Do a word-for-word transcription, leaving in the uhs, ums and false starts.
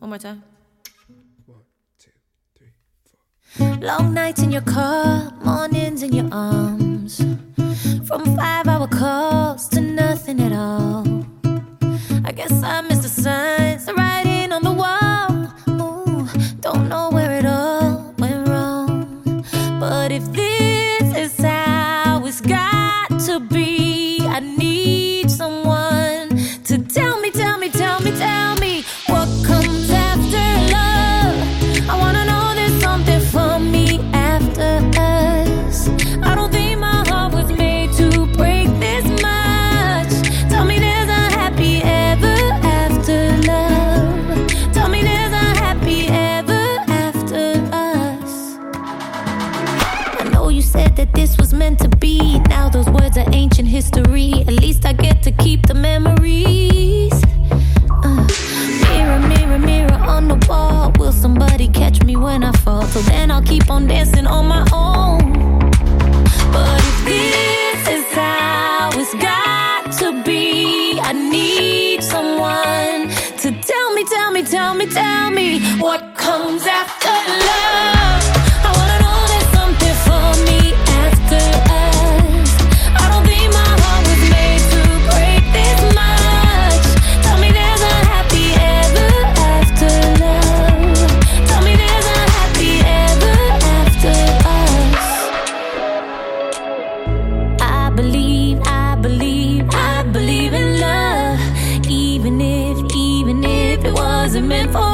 more time. One, two, three, four. Long nights in your car, mornings in your arms. From five-hour calls to nothing at all. I guess I missed the signs, the writing on the wall. Ooh, don't know where it all went wrong. But if this is how it's got to be, I need someone to tell me, tell me, tell me, tell me what comes after love. I wanna know there's something for me after us. I don't think my heart was made to break this much. Tell me there's a happy ever after love. Tell me there's a happy ever after us. I know you said that this was meant to be. Now those words are ancient history. At least I get to keep the memories. uh, Mirror, mirror, mirror on the wall, will somebody catch me when I fall? So then I'll keep on dancing on my own. But if this is how it's got to be, I need someone to tell me, tell me, tell me, tell me what comes after love. I wanna know there's something for me after us. I don't think my heart was made to break this much. Tell me there's a happy ever after love. Tell me there's a happy ever after us. I believe, I believe, I believe in love. Even if, even if it wasn't meant for